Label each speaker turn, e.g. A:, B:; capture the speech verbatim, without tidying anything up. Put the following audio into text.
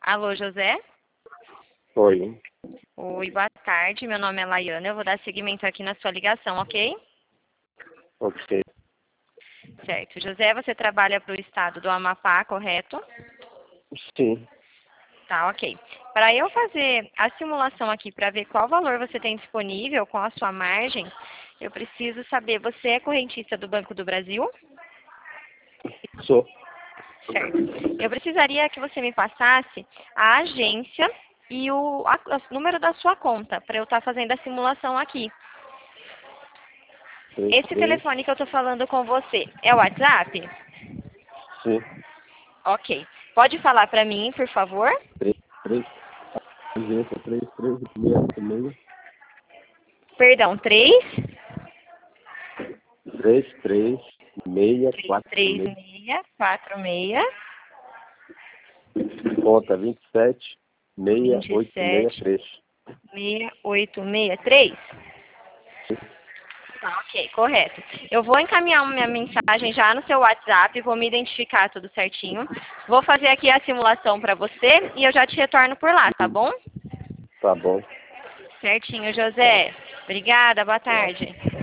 A: Alô, José?
B: Oi.
A: Oi, boa tarde. Meu nome é Laiana. Eu vou dar seguimento aqui na sua ligação, ok?
B: Ok.
A: Certo. José, você trabalha para o estado do Amapá, correto?
B: Sim.
A: Tá, ok. Para eu fazer a simulação aqui para ver qual valor você tem disponível com a sua margem, eu preciso saber, você é correntista do Banco do Brasil?
B: Sou.
A: Certo. Eu precisaria que você me passasse a agência e o, a- o número da sua conta, para eu estar fazendo a simulação aqui.
B: Três,
A: Esse
B: três.
A: telefone que eu estou falando com você é o WhatsApp?
B: Sim.
A: Ok. Pode falar para mim, por favor?
B: Três, três. Agência três, três, meia, oito, meia.
A: Perdão, três
B: Três, três, meia,
A: três
B: quatro,
A: três
B: meia.
A: seis quatro seis
B: Conta vinte e sete, meia,
A: vinte e
B: oito, meia,
A: sete
B: três.
A: seis oito seis três. Tá, ok, correto. Eu vou encaminhar uma minha mensagem já no seu WhatsApp, vou me identificar tudo certinho. Vou fazer aqui a simulação para você e eu já te retorno por lá, tá bom?
B: Tá bom.
A: Certinho,
B: Tá.
A: José. Obrigada, boa
B: Tá.
A: tarde.